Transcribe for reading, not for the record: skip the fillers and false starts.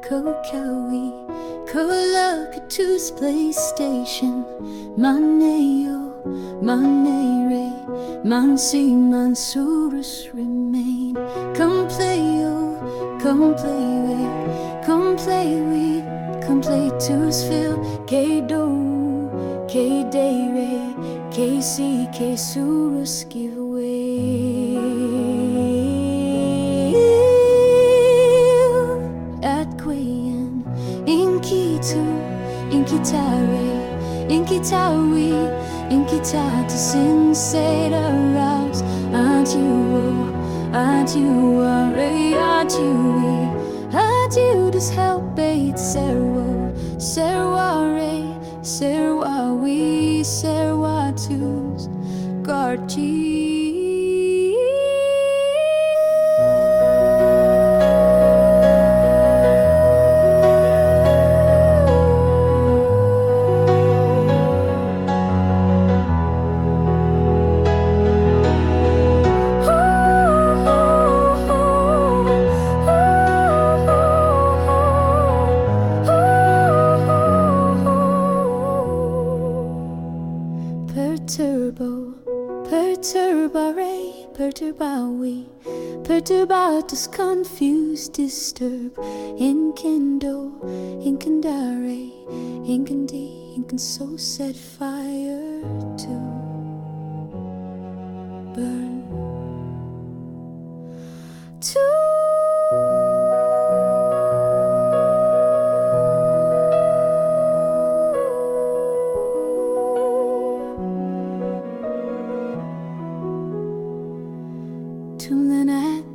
Kokawi, Kolakatus PlayStation, Maneo, Manere, Mansi Mansurus remain. Come play, oh, come play with, come play with, come play to Phil, K-Do, K-Dere, KC, K-Surus giveaway. Inkitawi, Inkitata sincere arouse. Adieu, adieu, this help bait, Serwo, Serware, Serwawi, Serwatus, Garchi. Perturbatus, confuse, disturb, inkendo, inkandare, inkandi, inkan so set fire to burn. Tulen at